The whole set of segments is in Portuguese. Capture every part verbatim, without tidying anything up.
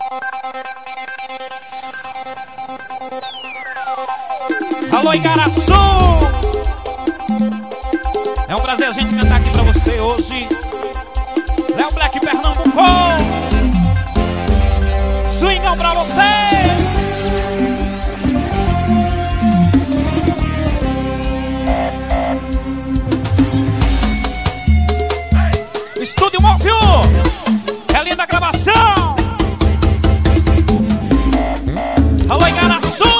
Alô, Igaraçu! É um prazer a gente cantar aqui pra você hoje. Léo Black Pernambuco, swingão pra você. Estúdio Móvel, é linda a gravação. Alô, Igaraçu!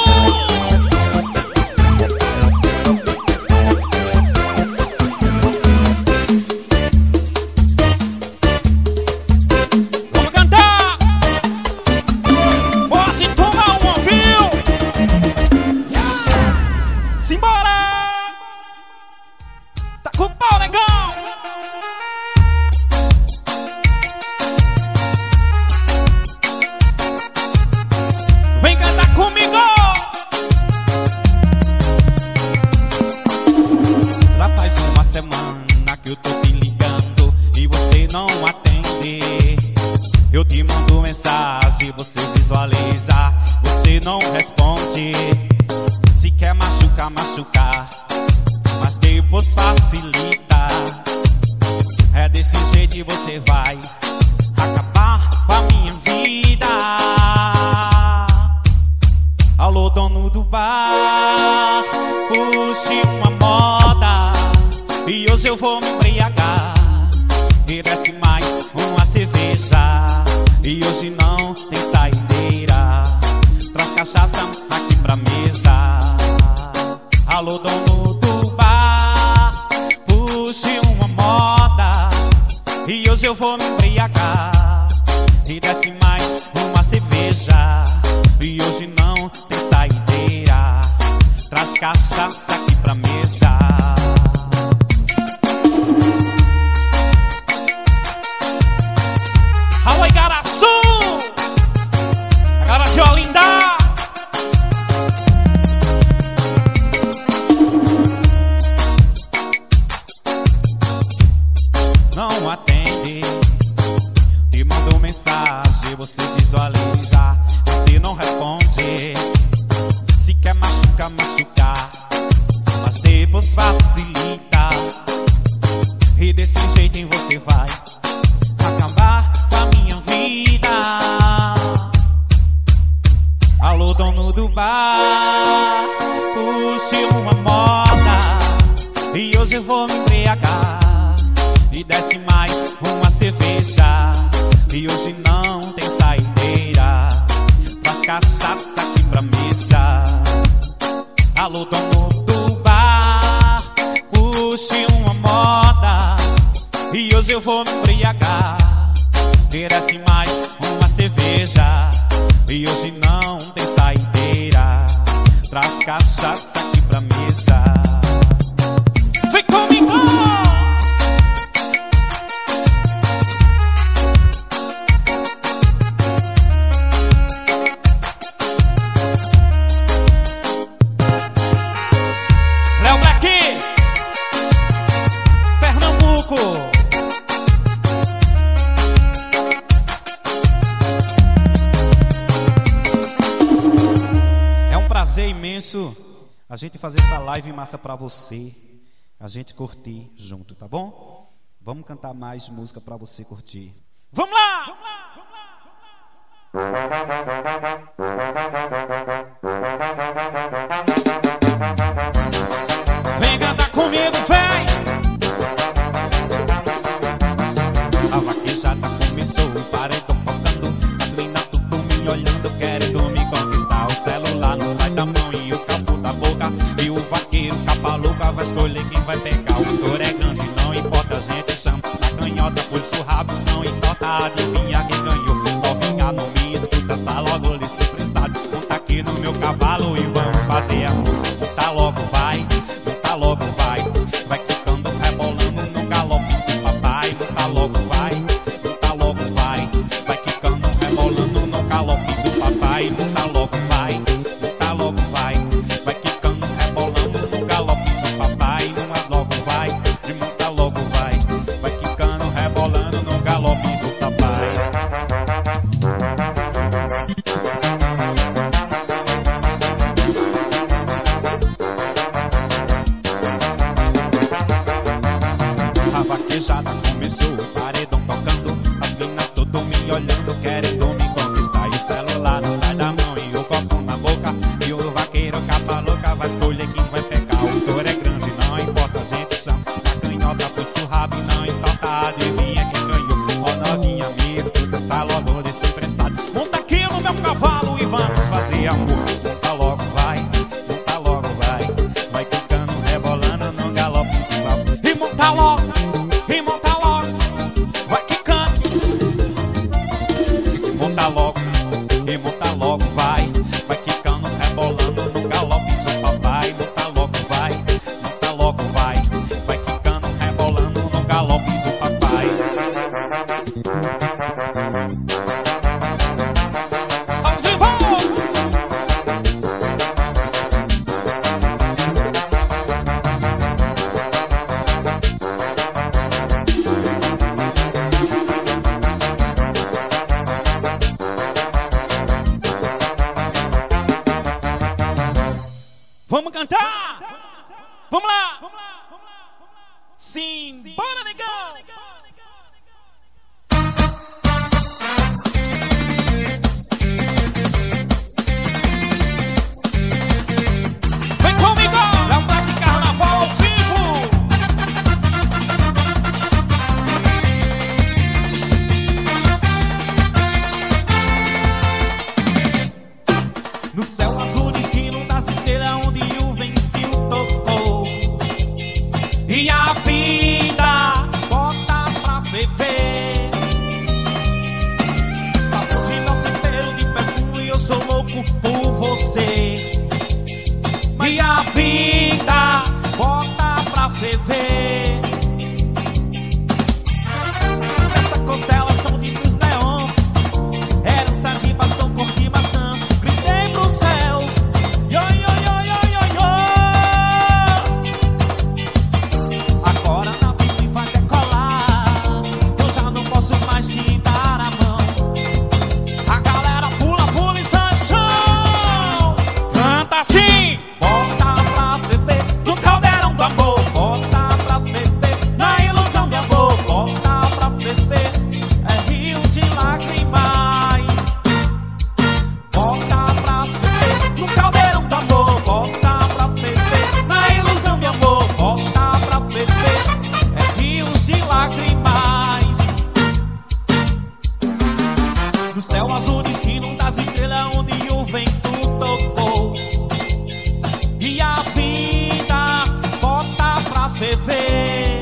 A gente fazer essa live massa pra você, a gente curtir junto, tá bom? Vamos cantar mais música pra você curtir. Vamos lá! Vamos lá! Vamos lá! Vem cantar comigo, vem! A vaquejada começou, o paredão tocando, as meninas tudo me olhando, querendo me conquistar. O celular não sai da mão e o cabo da boca, e o vaqueiro capa louca vai escolher quem vai pegar. O touro é grande, não importa, a gente chama a canhota, puxa o rabo, não importa, adivinha quem ganhou. Novinha, não me escuta, sai logo lice prestado, monta aqui no meu cavalo e vamos fazer amor. Monta logo, vai, monta logo, vai, vai ficando rebolando no galope do papai. Monta logo, vai, monta logo, vai, vai ficando rebolando no galope do papai. Monta logo, vai, monta logo, vai, vai ficando rebolando no galope do papai. Não é logo, vai, de monta logo, vai, vai ficando rebolando no galope do papai. escolha quem vai pegar. O touro é grande, não importa, a gente chama. A canhota puxa o rabo e não importa, adivinha quem ganhou. Ó novinha, me escuta, essa logo desse emprestado. Monta aqui no meu cavalo e vamos fazer amor. Monta logo, vai, monta logo, vai. Vai quicando, rebolando no galope do papo. E monta logo, e monta logo, vai quicando. Monta logo, e monta logo, vai. Vai quicando, rebolando no galope do papai. Monta logo, vai, monta logo, vai. Vai quicando, rebolando no galope do papai. Vamos cantar! Vamos lá! Sim, bora, negão! Vem comigo! É um Black Carnaval ao vivo! No céu azul, destino das estrelas onde o ventinho tocou. E a vida bota pra ferver. Sabor de meu tempero de perfume, eu sou louco por você. E a vida bota pra ferver. Essa constelação de luz neon, herança de batom cor de maçã. Gritei pro céu, yo, yo, yo, yo, yo, yo. Agora a nave vai decolar, eu já não posso mais te dar a mão. A galera pula, pula e sai chão. Canta assim! Bota pra ferver no caldeirão do amor. Bota pra ferver na ilusão de amor. Bota pra ferver, é rio de lágrimas. Bota pra ferver no caldeirão do amor. Bota pra ferver na ilusão de amor. Bota pra ferver, é rios de lágrimas. No céu azul, destino das estrelas onde o vento tocou. E a vida bota pra ferver.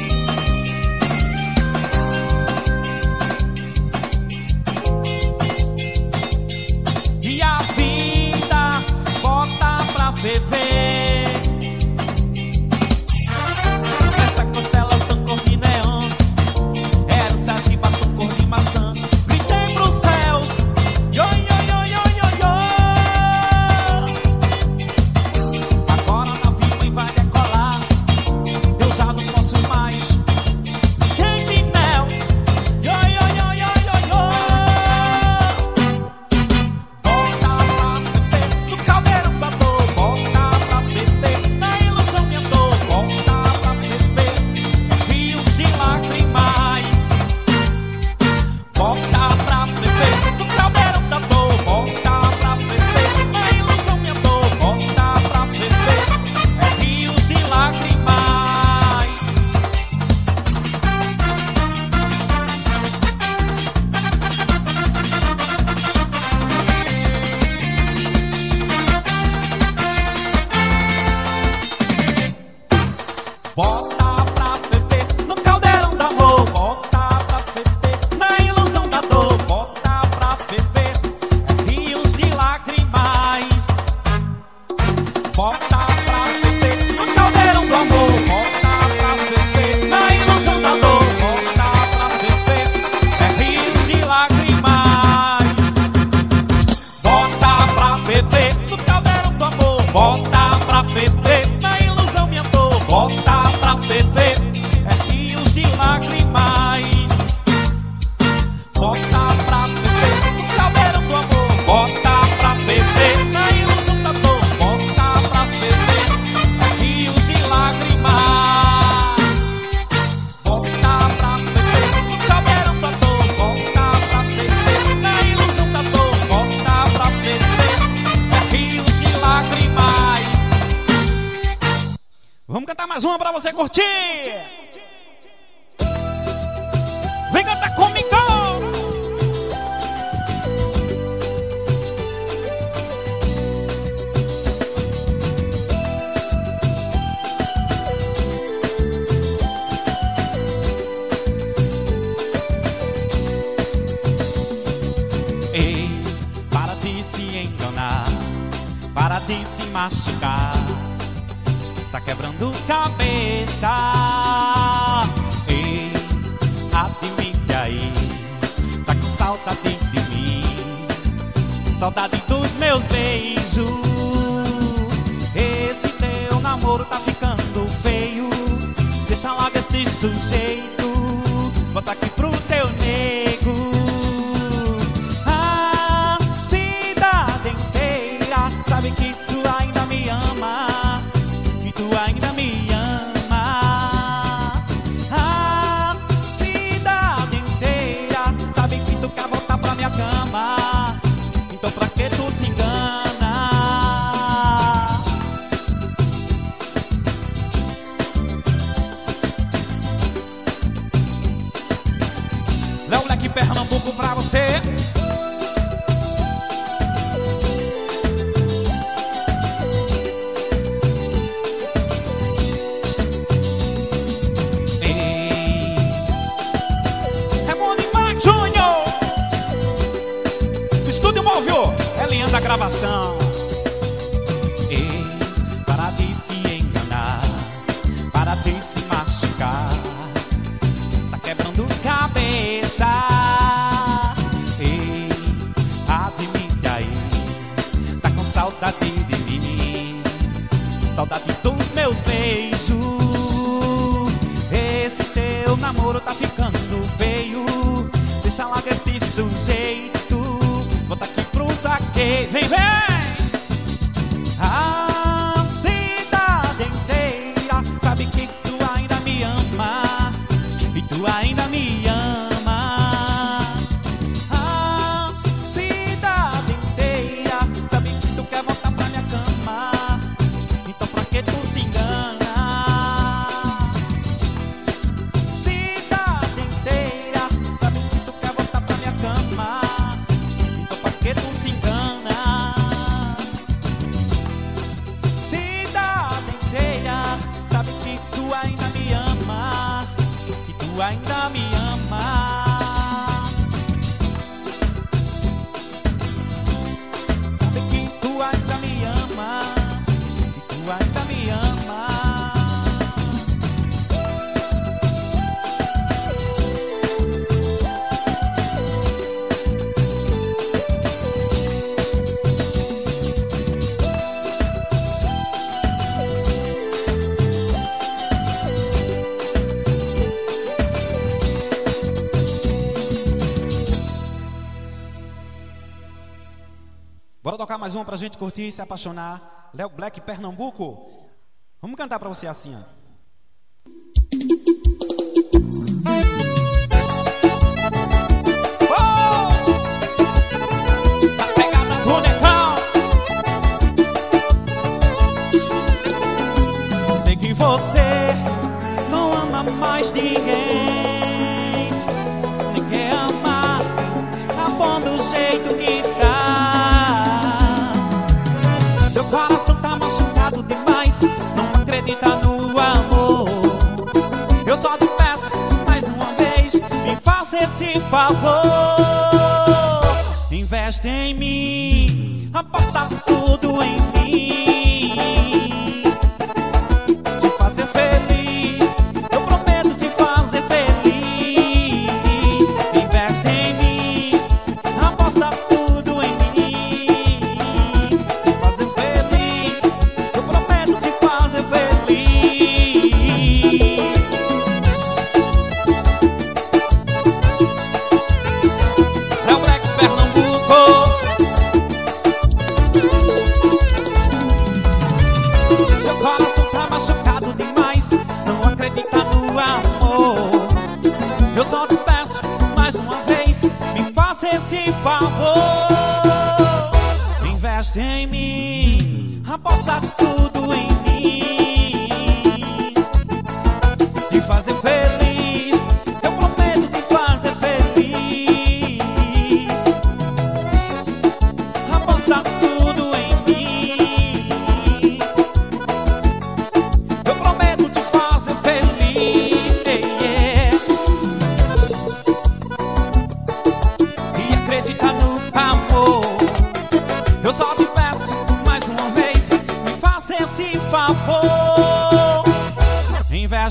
E a vida bota pra ferver. Esta constelação cor de neon, herança de batom cor de maçã. Gritei pro céu, yo, yo, yo, yo, yo, yo. você curtir. Vem cantar comigo. Ei, para de se enganar, para de se machucar, tá quebrando cabeça. Ei, admite aí, tá com saudade de mim, saudade dos meus beijos. Esse teu namoro tá ficando feio, deixa logo esse sujeito, bota aqui pro teu nego. A cidade inteira sabe que tu ainda me ama, que tu ainda me ama. A cidade inteira sabe que tu quer voltar pra minha cama, então pra que tu se engana? Léo Black Pernambuco pra você. Da gravação. Ei, para de se enganar, para de se machucar, tá quebrando cabeça. Ei, admite aí, tá com saudade de mim, saudade dos meus beijos. Esse teu namoro tá ficando feio, deixa logo esse sujeito, bota aqui pro saque, vem, vem! A cidade inteira sabe que tu ainda me ama, e tu ainda me ama. A cidade inteira sabe que tu quer voltar pra minha cama, então pra que tu se engana? Cidade inteira sabe que tu quer voltar pra minha cama, que tu se engana. Cidade inteira sabe que tu ainda me ama, que tu ainda me ama. Sabe que tu ainda me ama, que tu ainda me ama. Bora tocar mais uma pra gente curtir e se apaixonar. Léo Black Pernambuco. Vamos cantar pra você assim, ó. Oh! Tá pegada do negão. Sei que você não ama mais ninguém, nem quer amar, tá bom do jeito que tá. Seu coração tá machucado demais, não acredita no amor. Eu só te peço mais uma vez, me faça esse favor. Investe em mim, aposta tudo em mim, te fazer feliz, eu prometo te fazer feliz. Investe em mim, aposta tudo em mim, te fazer feliz, eu prometo te fazer feliz. Léo Black Pernambuco. Seu coração tá machucado demais, não acredita no amor. Eu só te peço mais uma vez, me faça esse favor. Investe em mim, aposta tudo em mim,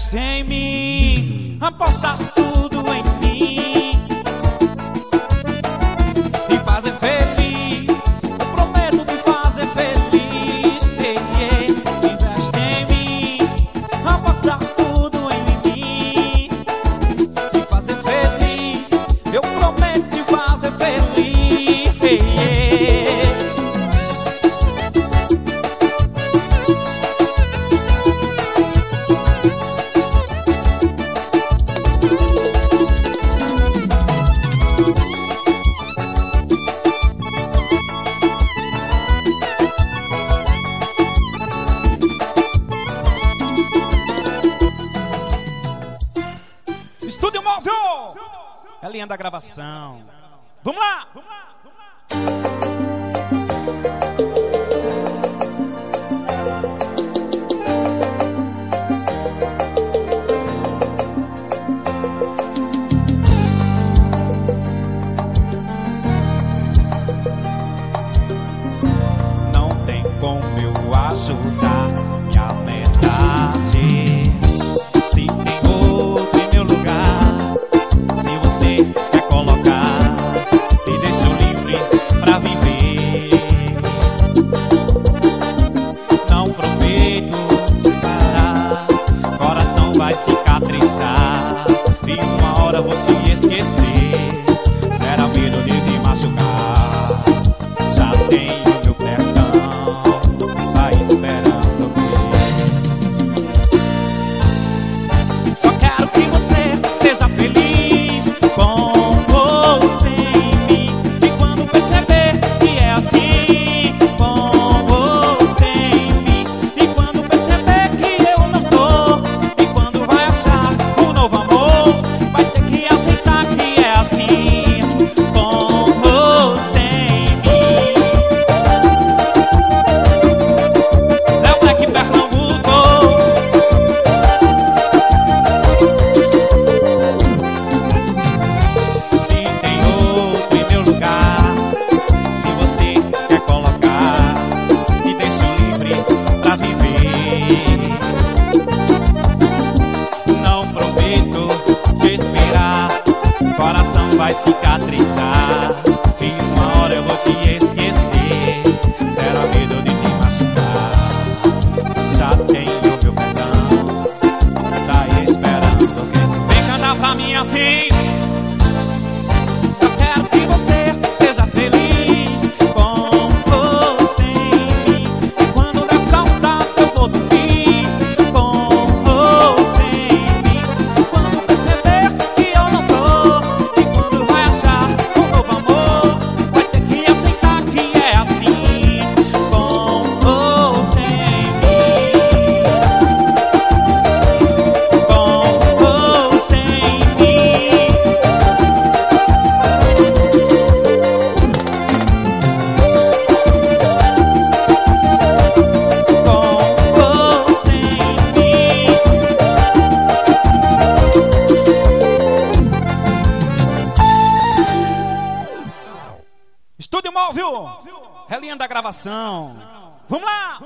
investe em mim, aposta tudo em mim e fazer feliz. Eu prometo te fazer feliz. Yeah, yeah. Investe em mim, aposta tudo em mim e fazer feliz. Eu prometo te fazer feliz. Yeah, yeah. Estúdio Móvel, é linda a gravação. Vamos lá, vamos lá, vamos lá. Não tem como eu ajudar minha metade. Se tem outro em meu lugar, se você quer colocar, me deixo livre pra viver. Não prometo te parar, coração vai cicatrizar e uma hora vou te esquecer. Será medo de te machucar, já tenho meu perdão, vai esperando ver. Só quero que você seja feliz com ou sem mim. E quando perceber que é assim, com ou sem mim. E quando perceber que eu não tô, e quando vai achar um novo amor, vai ter que aceitar que é assim, com ou sem mim. Léo Black Pernambuco. Se tem outro em meu lugar, se você quer colocar, me deixo livre pra viver. Não prometo te esperar, coração vai cicatrizar e uma hora eu vou te esquecer. Será medo de te machucar, já tenho meu perdão, tá esperando que vem cantar pra mim assim. Só quero que você seja feliz com ou sem mim. E quando der saudade eu vou dormir com ou sem mim. E quando perceber que eu não tô, e quando vai achar um novo amor, vai ter que aceitar que é assim, com ou sem mim. Com ou sem mim. Com ou sem mim. Estúdio Móvel, é linda a gravação. Vamos lá!